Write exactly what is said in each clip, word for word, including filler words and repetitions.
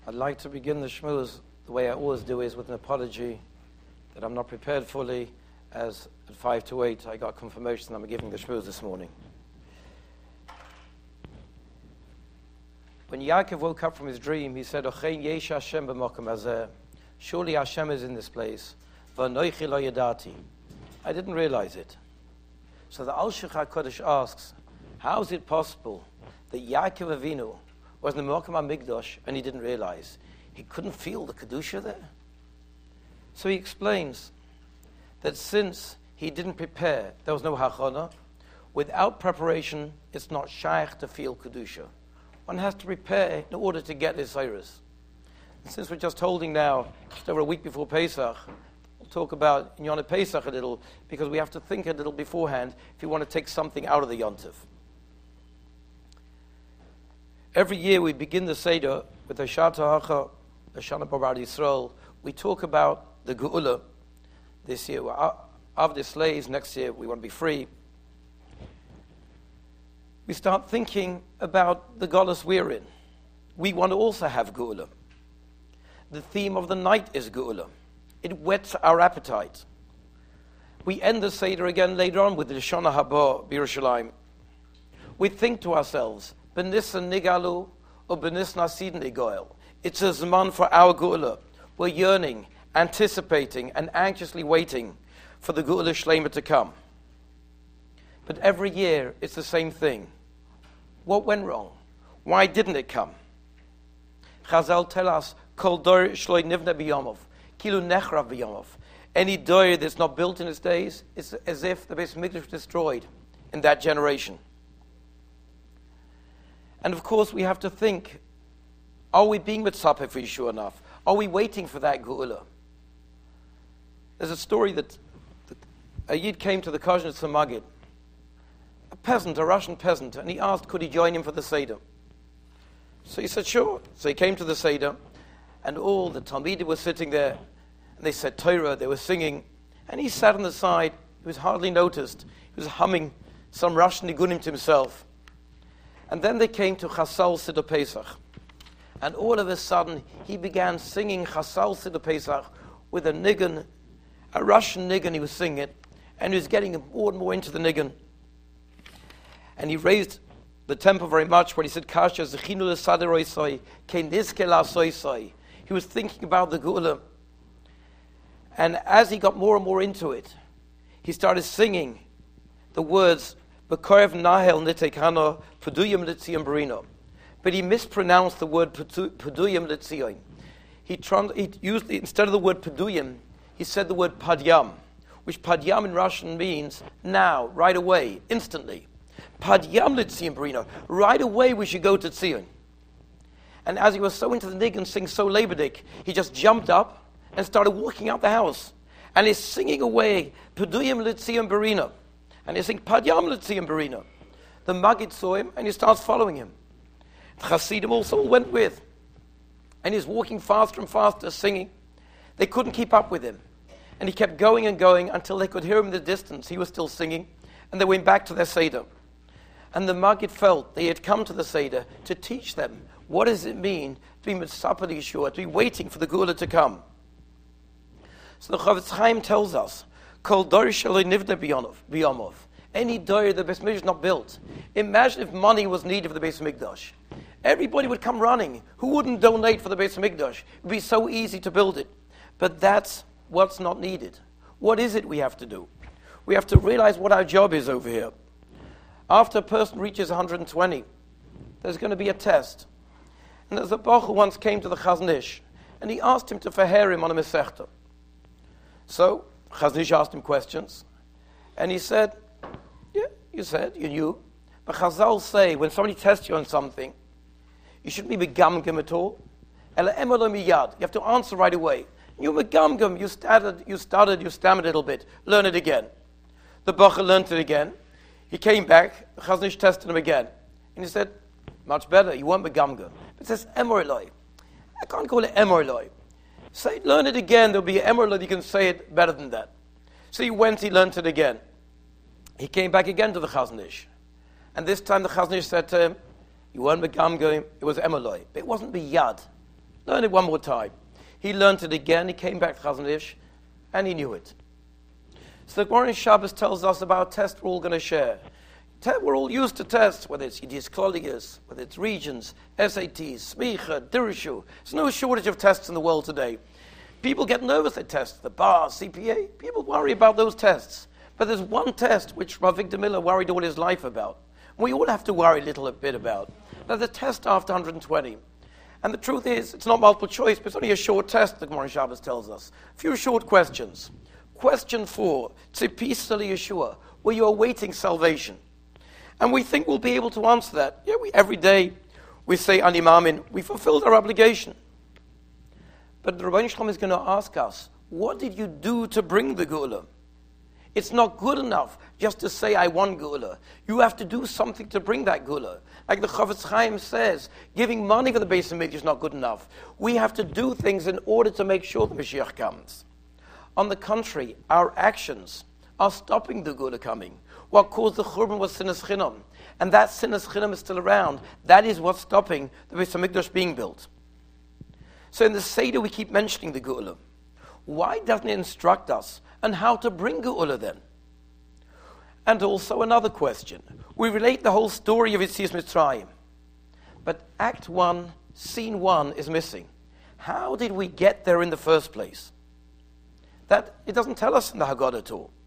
I'd like to begin the shmooze the way I always do, is with an apology that I'm not prepared fully, as at five to eight I got confirmation that I'm giving the shmooze this morning. When Yaakov woke up from his dream, he said, "Ochein yesh Hashem b'makom hazeh." Surely Hashem is in this place. V'anoichi lo yadati. I didn't realize it. So the Al-Shich HaKodesh asks, how is it possible that Yaakov Avinu was in the Mokum HaMikdash and he didn't realize? He couldn't feel the Kedusha there? So he explains that since he didn't prepare, there was no Hachana. Without preparation, it's not shaykh to feel Kedusha. One has to prepare in order to get his Cyrus. And since we're just holding now, just over a week before Pesach, we'll talk about Yonah Pesach a little, because we have to think a little beforehand if you want to take something out of the Yontif. Every year we begin the Seder with Hashat HaHacha, Hoshana Bar Yisrael. We talk about the Geula. This year we're of the slaves, next year we want to be free. We start thinking about the Golus we're in. We want to also have Geula. The theme of the night is Geula. It whets our appetite. We end the Seder again later on with the Shana Haba B'Yerushalayim. We think to ourselves, B'nisan Nigalu or B'nisna Sidin Igoel. It's a Zman for our Geula. We're yearning, anticipating, and anxiously waiting for the Geula Shlema to come. But every year it's the same thing. What went wrong? Why didn't it come? Chazal tell us, Kol dor shloi nivne b'yomov, kilu nechrav b'yomov. Any dor that's not built in its days, it's as if the Beis Mikdash was destroyed in that generation. And of course, we have to think, are we being mitzapeh for Yeshua enough? Are we waiting for that Geula? There's a story that, that a Yid came to the Kozhnitz Magid, a peasant, a Russian peasant, and he asked, could he join him for the Seder? So he said, sure. So he came to the Seder, and all the Talmidim were sitting there, and they said Torah, they were singing, and he sat on the side. He was hardly noticed. He was humming some Russian nigunim to himself. And then they came to Chasal Siddur Pesach, and all of a sudden he began singing Chasal Siddur Pesach with a nigun, a Russian nigun. He was singing it, and he was getting more and more into the nigun. And he raised the tempo very much when he said, Kasha zechinu l'saderoisoi, kein nizke la'soisoi. He was thinking about the Geula. And as he got more and more into it, he started singing the words, B'korev nahel nitekano, Puduyim l'tziyim barino. But he mispronounced the word Puduyim l'tziyim. He, trans- he used, instead of the word Puduyim, he said the word Padyam, which Padyam in Russian means now, right away, instantly. Padyam l'tziyim barino. Right away we should go to Tzion. And as he was so into the nig and sing so labodik, he just jumped up and started walking out the house. And he's singing away, Puduyim l'tziyim barino. And he's singing, Padyam l'tziyim barino. The Maggid saw him and he starts following him. The Hasidim also went with. And he's walking faster and faster, singing. They couldn't keep up with him. And he kept going and going until they could hear him in the distance. He was still singing. And they went back to their Seder. And the Maggid felt they had come to the Seder to teach them what does it mean to be mitzapeh Yeshua, to be waiting for the Geula to come. So the Chavetz Chaim tells us, Kol dor shelo nivne b'yomov. Any dor the Beis Mikdash is not built. Imagine if money was needed for the Beis Mikdash. Everybody would come running. Who wouldn't donate for the Beis Mikdash? It would be so easy to build it. But that's what's not needed. What is it we have to do? We have to realize what our job is over here. After a person reaches one hundred twenty, there's going to be a test. And there's a Bach who once came to the Chazon Ish, and he asked him to faher him on a Masechta. So, Chazon Ish asked him questions, and he said, yeah, you said, you knew, but Chazal say, when somebody tests you on something, you shouldn't be megamgam at all. Ela emelo miyad. You have to answer right away. You megamgam, you stuttered, you stuttered, you stammered a little bit. Learn it again. The Bach learned it again. He came back, Chazon Ish tested him again. And he said, much better, you weren't begamgam. It says emor eloi. I can't call it emor eloi. Say, learn it again, there'll be emor eloi, you can say it better than that. So he went, he learned it again. He came back again to the Chazon Ish. And this time the Chazon Ish said to him, you weren't begamgam, it was emor eloi. But it wasn't biyad. Learn it one more time. He learned it again. He came back to Chazon Ish, and he knew it. So the Gemara in Shabbos tells us about a test we're all going to share. We're all used to tests, whether it's Yiddish Kloliges, whether it's regions, S A Ts, Smicha, Dirshu. There's no shortage of tests in the world today. People get nervous at tests, the bar, C P A. People worry about those tests. But there's one test which Rav Victor Miller worried all his life about. We all have to worry a little bit about. Now, the test after one hundred twenty. And the truth is, it's not multiple choice, but it's only a short test, the Gemara in Shabbos tells us. A few short questions. Question four, Tzipis Li Yeshua, were you awaiting salvation? And we think we'll be able to answer that. Yeah, we, every day we say Ani Maamin, we fulfilled our obligation. But the Rebbeinu Shalom is going to ask us, what did you do to bring the Geula? It's not good enough just to say, I want Geula. You have to do something to bring that Geula. Like the Chofetz Chaim says, giving money for the Beis Hamikdash is not good enough. We have to do things in order to make sure the Mashiach comes. On the contrary, our actions are stopping the Geula coming. What caused the Churban was Sinas Chinam. And that Sinas Chinam is still around. That is what's stopping the Beis Hamikdash being built. So in the Seder we keep mentioning the Geula. Why doesn't it instruct us on how to bring Geula then? And also another question. We relate the whole story of Yetzias Mitzrayim. But Act one, Scene one is missing. How did we get there in the first place? That it doesn't tell us in the Haggadah at all.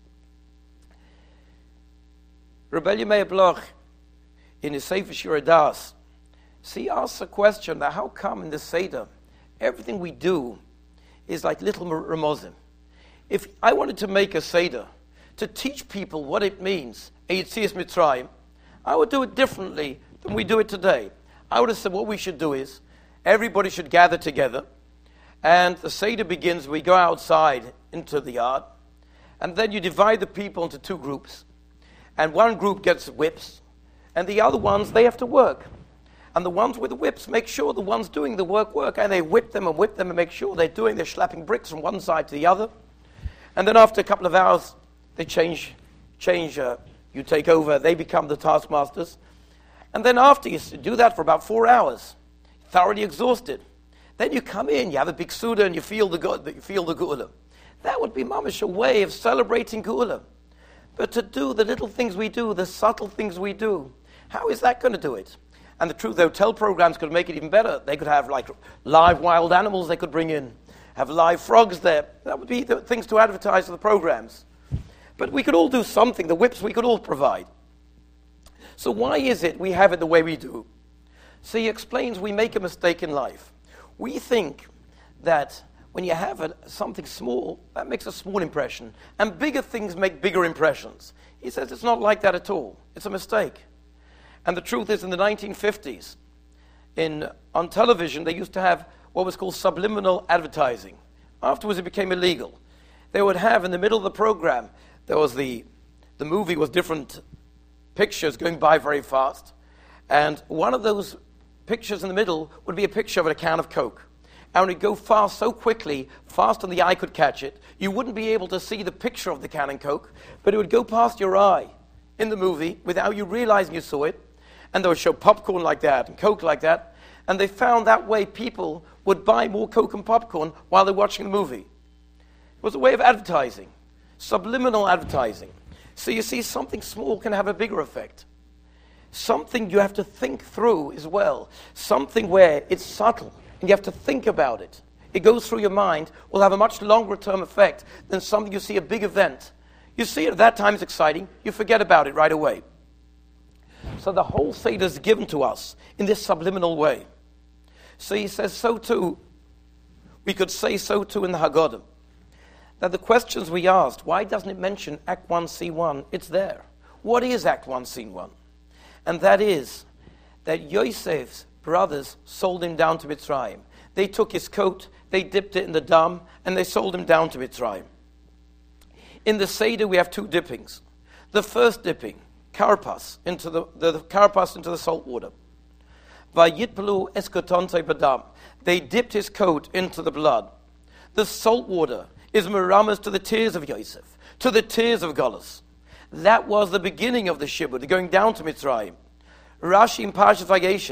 Rebbe Meir Bloch, in his Sefer Shir Das, he asks a question that how come in the Seder everything we do is like little Ramozim? If I wanted to make a Seder to teach people what it means, Yetzias Mitzrayim, I would do it differently than we do it today. I would have said what we should do is everybody should gather together, and the Seder begins, we go outside into the yard, and then you divide the people into two groups. And one group gets whips, and the other ones, they have to work. And the ones with the whips make sure the ones doing the work work, and they whip them and whip them and make sure they're doing, they're slapping bricks from one side to the other. And then after a couple of hours, they change, change. Uh, you take over, they become the taskmasters. And then after you do that for about four hours, thoroughly exhausted, then you come in, you have a big Suda, and you feel the, you feel the Geula. That would be mamish a way of celebrating Geula. But to do the little things we do, the subtle things we do, how is that going to do it? And the truth, the hotel programs could make it even better. They could have like live wild animals they could bring in, have live frogs there. That would be the things to advertise for the programs. But we could all do something. The whips we could all provide. So why is it we have it the way we do? So he explains we make a mistake in life. We think that when you have a, something small, that makes a small impression. And bigger things make bigger impressions. He says it's not like that at all. It's a mistake. And the truth is, in the nineteen fifties, in, on television, they used to have what was called subliminal advertising. Afterwards, it became illegal. They would have, in the middle of the program, there was the, the movie was different pictures going by very fast. And one of those pictures in the middle would be a picture of a can of Coke. And it would go fast so quickly, faster than the eye could catch it, you wouldn't be able to see the picture of the can of Coke, but it would go past your eye in the movie without you realizing you saw it. And they would show popcorn like that and Coke like that. And they found that way people would buy more Coke and popcorn while they're watching the movie. It was a way of advertising, subliminal advertising. So you see, something small can have a bigger effect. Something you have to think through as well. Something where it's subtle and you have to think about it. It goes through your mind, will have a much longer term effect than something you see a big event. You see it at that time, it's exciting. You forget about it right away. So the whole Seder is given to us in this subliminal way. So he says so too, we could say so too in the Haggadah. Now the questions we asked, why doesn't it mention Act one, Scene one? It's there. What is Act one, Scene one? And that is that Yosef's brothers sold him down to Mitzrayim. They took his coat, they dipped it in the dam, and they sold him down to Mitzrayim. In the Seder we have two dippings. The first dipping, karpas, into the, the, the karpas into the salt water. Vayitpelu eskotonte badam. They dipped his coat into the blood. The salt water is miramas to the tears of Yosef, to the tears of Golus. That was the beginning of the Shibud, going down to Mitzrayim. Rashi in Parashat Vayeshev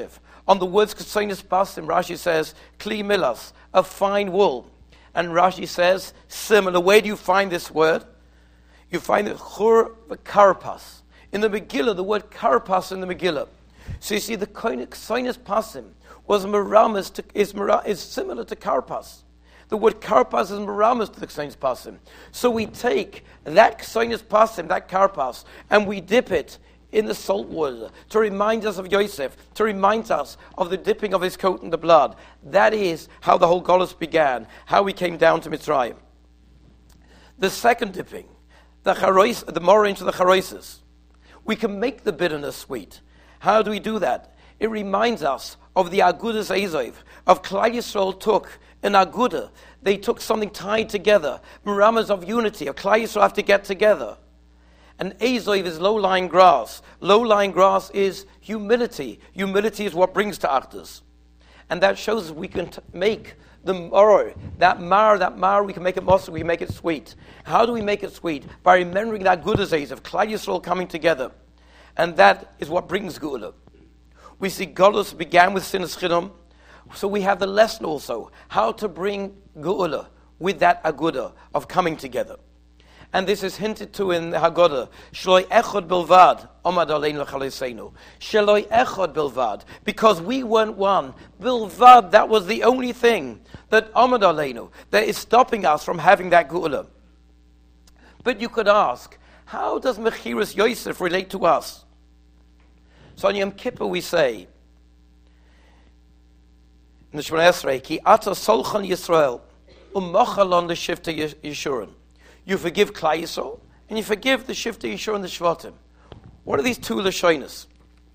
On the words Ksainis Pasim, Rashi says, Kli Milas, a fine wool. And Rashi says, similar. Where do you find this word? You find it Chur v'Karpas. In the Megillah, the word Karpas in the Megillah. So you see, the Ksainis Pasim was meramas to, is, is similar to Karpas. The word Karpas is meramas to the Ksainis Pasim. So we take that Ksainis Pasim, that Karpas, and we dip it in the salt water to remind us of Yosef, to remind us of the dipping of his coat in the blood. That is how the whole Golus began, how we came down to Mitzrayim. The second dipping, the charois, the more into the charoises. We can make the bitterness sweet. How do we do that? It reminds us of the Agudas Ezov, of Klal Yisrael took an Agudah. They took something tied together, meramas of unity, of Klal Yisrael have to get together. And Ezov is low-lying grass. Low-lying grass is humility. Humility is what brings to Achdus. And that shows we can t- make the maror, that mar, that mar, we can make it mosa, we can make it sweet. How do we make it sweet? By remembering that good days of Klal Yisrael coming together. And that is what brings Geula. We see Golus began with Sinas Chinam, so we have the lesson also, how to bring Geula with that Agudah of coming together. And this is hinted to in the Haggadah. Shloi echad bilvad, omad aleinu chaleseinu. Shloi echad bilvad, because we weren't one. Bilvad, that was the only thing that omad aleinu, that is stopping us from having that geula. But you could ask, how does Mechiras Yosef relate to us? So on Yom Kippur we say, in the Shemona Esrei, ki ata solchan Yisrael, umochalon the shifta Yeshurun. You forgive Klal Yisrael, and you forgive the Shifta Yishur and the Shvatim. What are these two Lashonos?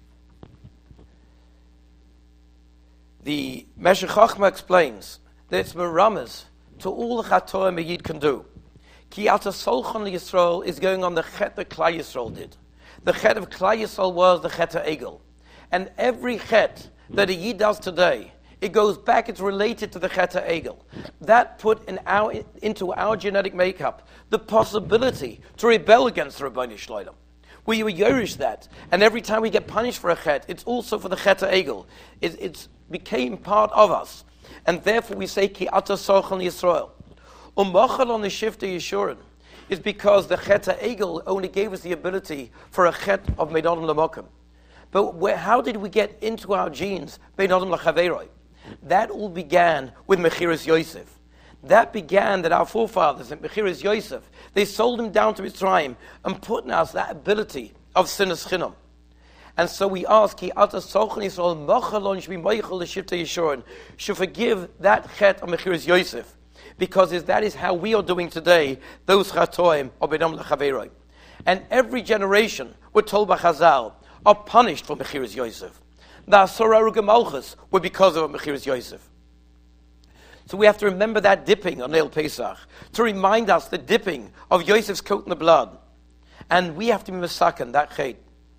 The Meshech Chochmah explains that it's meramas to all the Chatoim a Yid can do. Ki ata solchan Yisrael is going on the Chet that Klal Yisrael did. The Chet of Klal Yisrael was the Chet HaEgel. And every Chet that a Yid does today, it goes back, it's related to the Chet HaEgel. That put in our, into our genetic makeup the possibility to rebel against the Rebbeinu Shloim. We were Yerush that. And every time we get punished for a Chet, it's also for the Chet HaEgel. It it's became part of us. And therefore we say, Ki ata sochan Yisrael. Umachal on the Shifta Yeshurin is because the Chet HaEgel only gave us the ability for a Chet of Meidon Lamokim. But where, how did we get into our genes, Meidon Lachaveroi? That all began with Mechiras Yosef. That began that our forefathers in Mechiras Yosef, they sold him down to Mitzrayim and put in us that ability of Sinas Chinam. And so we ask, Ki ata sochan Yisrael mochalon shmi moichel l'shivta Yeshurun, should forgive that chet of Mechiras Yosef, because is, that is how we are doing today, those chatoim of B'nam l'chaveroi. And every generation, we're told by Chazal, are punished for Mechiras Yosef. The Asura Rugamalchus were because of Mechiras Yosef. So we have to remember that dipping on Neil Pesach, to remind us the dipping of Yosef's coat in the blood. And we have to be masakan, that chet.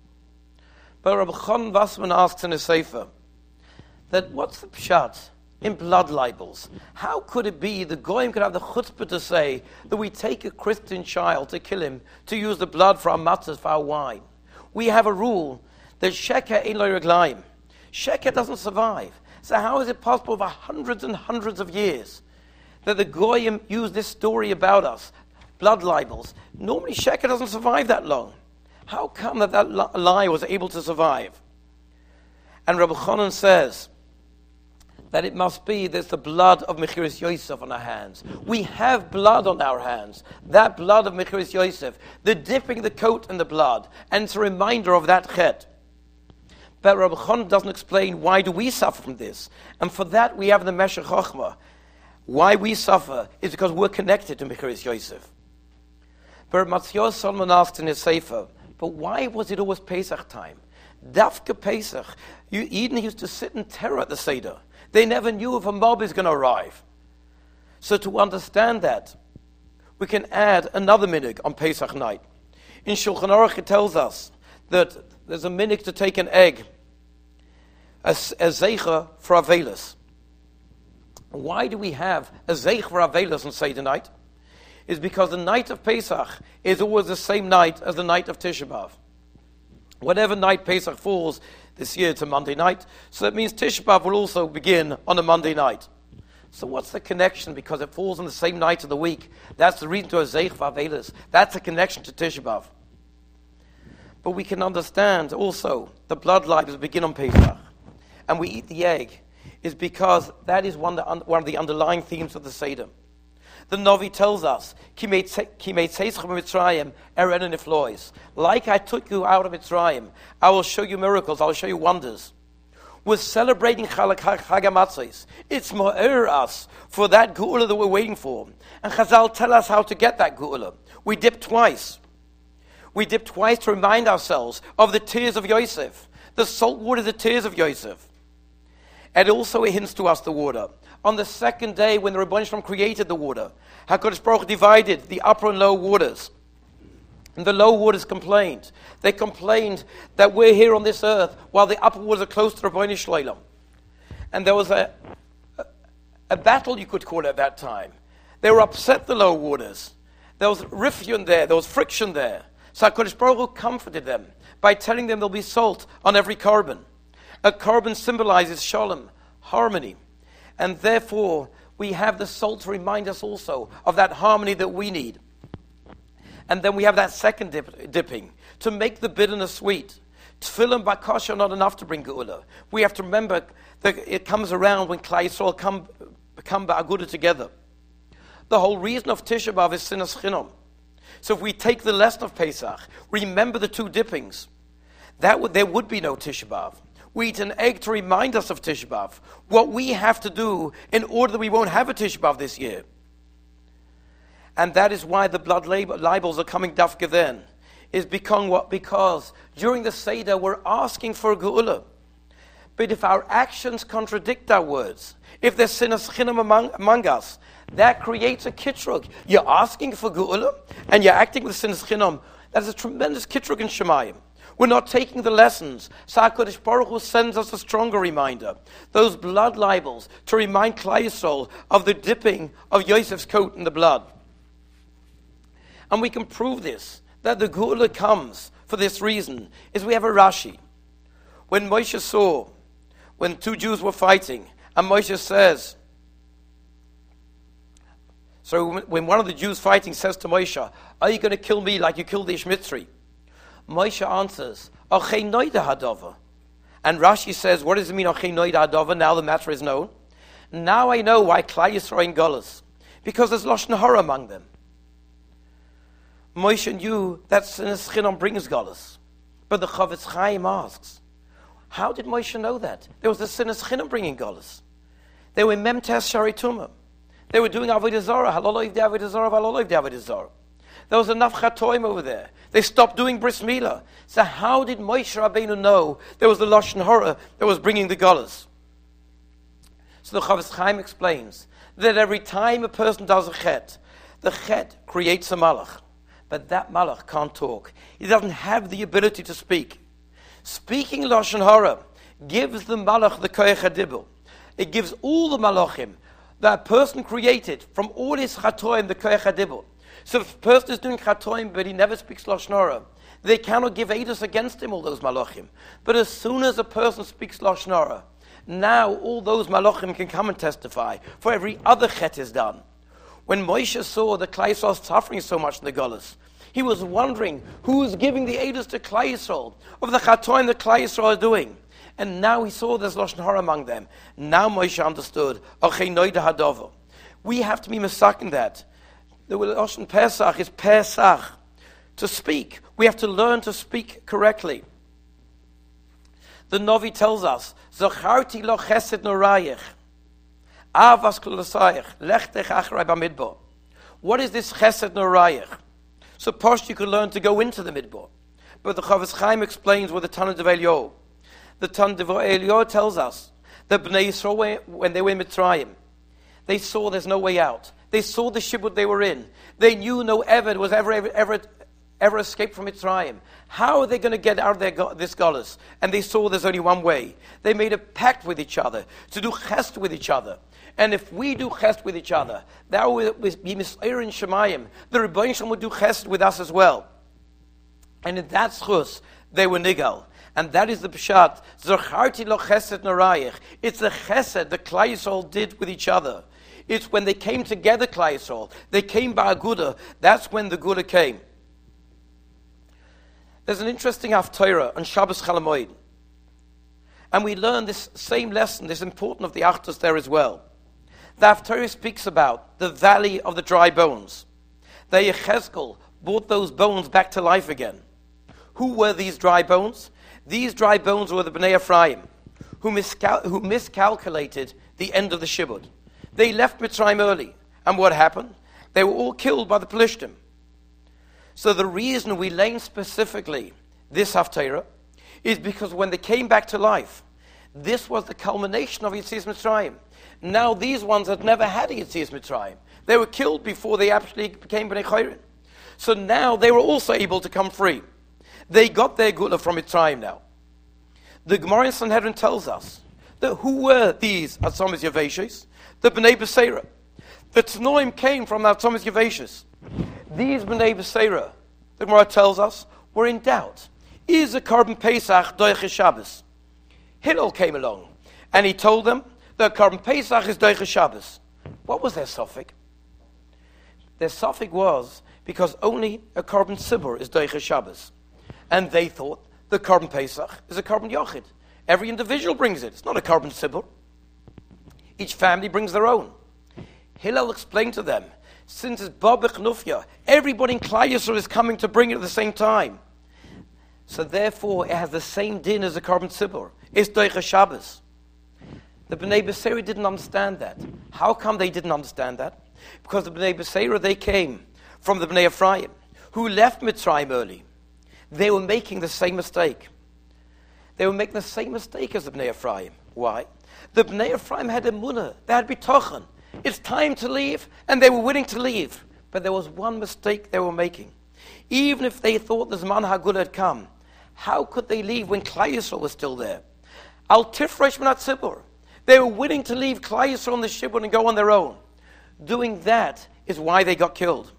But Rabbi Chon Vassman asks in his Sefer, that what's the pshat in blood libels? How could it be the Goyim could have the chutzpah to say that we take a Christian child to kill him, to use the blood for our matzahs, for our wine? We have a rule that sheker ein lo reglaim. Sheker doesn't survive. So how is it possible for hundreds and hundreds of years that the Goyim use this story about us, blood libels? Normally Sheker doesn't survive that long. How come that that lie was able to survive? And Rabbi Chonon says that it must be there's the blood of Mechiras Yosef on our hands. We have blood on our hands. That blood of Mechiras Yosef, the dipping the coat in the blood, and it's a reminder of that chet. But Rabbi Chon doesn't explain why do we suffer from this. And for that we have the Meshech Chochmah. Why we suffer is because we're connected to Mechiras Yosef. But Matthias Solomon asked in his Sefer, but why was it always Pesach time? Dafka Pesach. You, Eden used to sit in terror at the Seder. They never knew if a mob is going to arrive. So to understand that, we can add another minig on Pesach night. In Shulchan Aruch it tells us that there's a minig to take an egg, a, a zeicha for Avelis. Why do we have a zeich for Avelis on Seder night? It's because the night of Pesach is always the same night as the night of Tisha B'Av. Whatever night Pesach falls, This year it's a Monday night, so that means Tisha B'Av will also begin on a Monday night. So what's the connection? Because it falls on the same night of the week. That's the reason to a Zeich V'Avelis. That's a connection to Tisha B'Av. But we can understand also the blood libels begin on Pesach, and we eat the egg, is because that is one of the, one of the underlying themes of the Seder. The Novi tells us, like I took you out of Mitzrayim, I will show you miracles, I will show you wonders. We're celebrating Chag HaMatzos. It's Ma'ir us for that Geula that we're waiting for. And Chazal tell us how to get that Geula. We dip twice. We dip twice to remind ourselves of the tears of Yosef. The salt water, the tears of Yosef. And also it hints to us the water. On the second day, when the Rebbeinu Shalom created the water, HaKadosh Baruch Hu divided the upper and lower waters. And the lower waters complained. They complained that we're here on this earth while the upper waters are close to the Rebbeinu Shalom. And there was a, a, a battle, you could call it, at that time. They were upset, the lower waters. There was riffion there, there was friction there. So HaKadosh Baruch Hu comforted them by telling them there'll be salt on every carbon. A carbon symbolizes shalom, harmony. And therefore, we have the salt to remind us also of that harmony that we need. And then we have that second dip, dipping, to make the bitterness sweet. Tefillin bakasha are not enough to bring geula. We have to remember that it comes around when Klal Yisrael come, become ba'aguda together. The whole reason of Tisha B'Av is sinas chinom. So if we take the lesson of Pesach, remember the two dippings, that would, there would be no Tisha B'Av. We eat an egg to remind us of Tisha B'Av, what we have to do in order that we won't have a Tisha B'Av this year. And that is why the blood libels are coming dafka then, is because what? Because during the Seder we're asking for a geula. But if our actions contradict our words, if there's sinas chinam among, among us, that creates a kitrug. You're asking for geula, and you're acting with sinas chinam. That is a tremendous kitrug in Shemayim. We're not taking the lessons. So HaKadosh Baruch Hu sends us a stronger reminder. Those blood libels to remind Klal Yisrael of the dipping of Yosef's coat in the blood. And we can prove this, that the Geula comes for this reason, is we have a Rashi. When Moshe saw, when two Jews were fighting, and Moshe says, so when one of the Jews fighting says to Moshe, are you going to kill me like you killed the Ish Mitzri? Moshe answers, Achei noida hadova. And Rashi says, what does it mean, Achei noida hadova? Now the matter is known. Now I know why Klal Yisrael are in Golos. Because there's Lashon Hara among them. Moshe knew that Sinas Chinam brings Golos. But the Chavetz Chaim asks, how did Moshe know that? There was the Sinas Chinam bringing Golos. They were Memtes Shari Tumah. They were doing Avodah Zarah. Haloloiv de Avodah Zarah, Haloloiv de Avodah Zarah. There was enough chatoim over there. They stopped doing bris milah. So how did Moshe Rabbeinu know there was the Lashon Hara that was bringing the Golos? So the Chavetz Chaim explains that every time a person does a chet, the chet creates a malach. But that malach can't talk. He doesn't have the ability to speak. Speaking Lashon Hara gives the malach the koyach hadibur. It gives all the malachim that person created from all his chatoim the koyach hadibur. So if a person is doing chatoim but he never speaks Lashon Hara, they cannot give edus against him, all those malachim. But as soon as a person speaks Lashon Hara, now all those malachim can come and testify, for every other chet is done. When Moshe saw that Klal Yisrael was suffering so much in the Golos, he was wondering who is giving the edus to Klal Yisrael of the chatoim that Klal Yisrael are doing. And now he saw there's Lashon Hara among them. Now Moshe understood, Achei noida hadova. We have to be mesakin that. The Lashon Pesach is Pesach, to speak. We have to learn to speak correctly. The Novi tells us, Zacharti lo chesed norayich, avas klosayich, lechtech achrei b'midbar. What is this chesed norayich? So posh you can learn to go into the midbar. But the Chavetz Chaim explains with the Tanna Devei Eliyahu. The Tanna Devei Eliyahu tells us that Bnei Yisrael, when they were in Mitzrayim, they saw there's no way out. They saw the shibud they were in. They knew no Eved was ever, ever, ever, ever escaped from Mitzrayim. How are they going to get out of their go- this Golos? And they saw there's only one way. They made a pact with each other to do chesed with each other. And if we do chesed with each other, that will be Mis'er in Shemayim. The Rebbeinu Shalom would do chesed with us as well. And in that schus, they were nigal. And that is the pshat. Zacharti lo chesed narayich. It's the chesed the Klal Yisrael did with each other. It's when they came together, Klal Yisrael. They came by Aguda. That's when the Gula came. There's an interesting Haftarah on Shabbos Chol Hamoed. And we learn this same lesson, this important of the Achdus there as well. The Haftarah speaks about the valley of the dry bones. The Yechezkel brought those bones back to life again. Who were these dry bones? These dry bones were the Bnei Ephraim, who, miscal- who miscalculated the end of the Shibud. They left Mitzrayim early. And what happened? They were all killed by the Pelishtim. So the reason we learn specifically this Haftarah is because when they came back to life, this was the culmination of Yetzias Mitzrayim. Now these ones had never had a Yetzias Mitzrayim. They were killed before they actually became Bnei Chayrin. So now they were also able to come free. They got their Gula from Mitzrayim now. The Gemara in Sanhedrin tells us that who were these Atzomis Yaveshes? The Bnei Beseira. The Tanoim came from the Atzomis Yaveshes. These Bnei Beseira, the Gemara tells us, were in doubt. Is a Korban Pesach Doiche Shabbos? Hillel came along and he told them that Korban Pesach is Doiche Shabbos. What was their suffix? Their suffix was because only a Korban Sibur is Doiche Shabbos. And they thought the Korban Pesach is a Korban Yochid. Every individual brings it. It's not a Korban Sibur. Each family brings their own. Hillel explained to them, since it's Babich Nufya, everybody in Klal Yisrael is coming to bring it at the same time. So therefore, it has the same din as a Korban Sibur. It's Doiche Shabbos. The Bnei Beseira didn't understand that. How come they didn't understand that? Because the Bnei Beseira, they came from the Bnei Ephraim, who left Mitzrayim early. They were making the same mistake. They were making the same mistake as the Bnei Ephraim. Why? The Bnei Ephraim had emunah. They had bitochen. It's time to leave, and they were willing to leave. But there was one mistake they were making. Even if they thought the Zman HaGula had come, how could they leave when Klal Yisrael was still there? Al tifresh min hatzibur. They were willing to leave Klal Yisrael on the Shibud and go on their own. Doing that is why they got killed.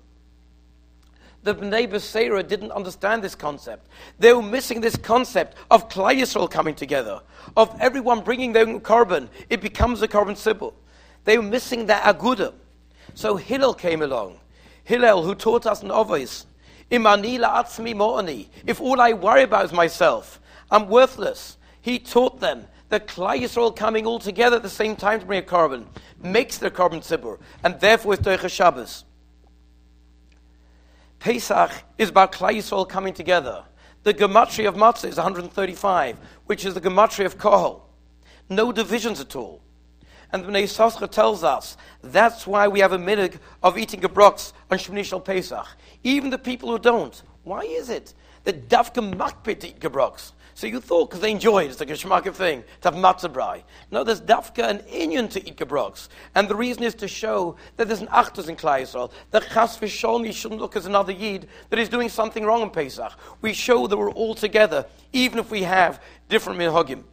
The Bnei Beseira didn't understand this concept. They were missing this concept of Klal Yisrael coming together, of everyone bringing their own korban. It becomes a korban sibur. They were missing that aguda. So Hillel came along. Hillel, who taught us in Avos, Imani la'atzmi mo'ani. If all I worry about is myself, I'm worthless. He taught them that Klal Yisrael coming all together at the same time to bring a korban makes their korban sibur, and therefore it's Doiche Shabbos. Pesach is about Klal Yisrael coming together. The gematria of matzah is one hundred thirty-five, which is the gematria of kohol. No divisions at all. And the Bnei Yissaschar tells us that's why we have a minhag of eating gebroks on Shemini Shel Pesach. Even the people who don't. Why is it that dafka makpid to eat gebroks? So you thought because they enjoy it, it's like a shmaka thing to have matzah brai. No, there's dafka an inyan to eat gebroks. And the reason is to show that there's an achdus in Klal Yisrael. That chas v'sholmi shouldn't look as another yid that is doing something wrong in Pesach. We show that we're all together, even if we have different minhagim.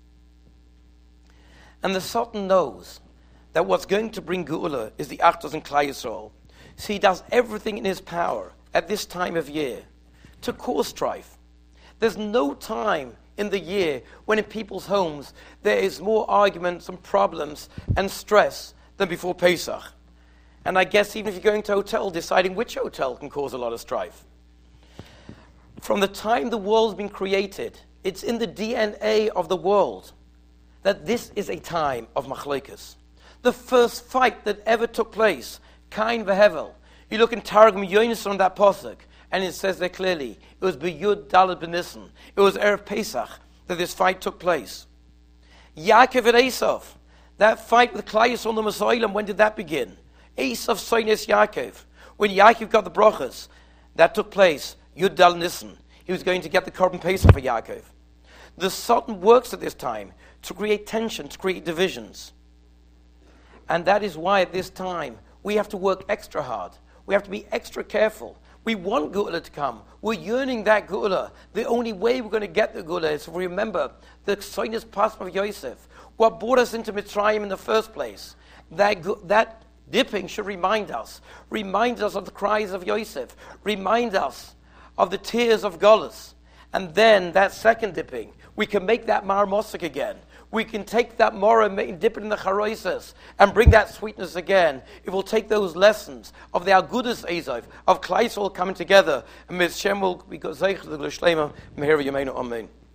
And the Sultan knows that what's going to bring Geula is the achdus in Klal Yisrael. So he does everything in his power at this time of year to cause strife. There's no time in the year when in people's homes there is more arguments and problems and stress than before Pesach. And I guess even if you're going to a hotel, deciding which hotel can cause a lot of strife. From the time the world's been created, it's in the D N A of the world that this is a time of machlokes. The first fight that ever took place, Cain v'Hevel. You look in Targum Yonis on that pasuk, and it says there clearly, it was B'Yud Daled B'Nissen. It was Erev Pesach that this fight took place. Yaakov and Esav, that fight with Klal Yisrael on the Messiah, when did that begin? Esav Soines Yaakov. When Yaakov got the brachas, that took place, Yud Daled Nissen. He was going to get the Korban Pesach for Yaakov. The Sultan works at this time to create tension, to create divisions. And that is why at this time, we have to work extra hard. We have to be extra careful. We want Geula to come. We're yearning that Geula. The only way we're going to get the Geula is if we remember the Soinus Pasm of Yosef, what brought us into Mitzrayim in the first place. That, that dipping should remind us, remind us of the cries of Yosef, remind us of the tears of Golus. And then that second dipping, we can make that mar mosik again. We can take that mora and dip it in the charoises and bring that sweetness again. It will take those lessons of the Agudas Ezov, of Klai Yisrael coming together, and Miz Shem will be zeich the Shlema Meher Yameinu Amen.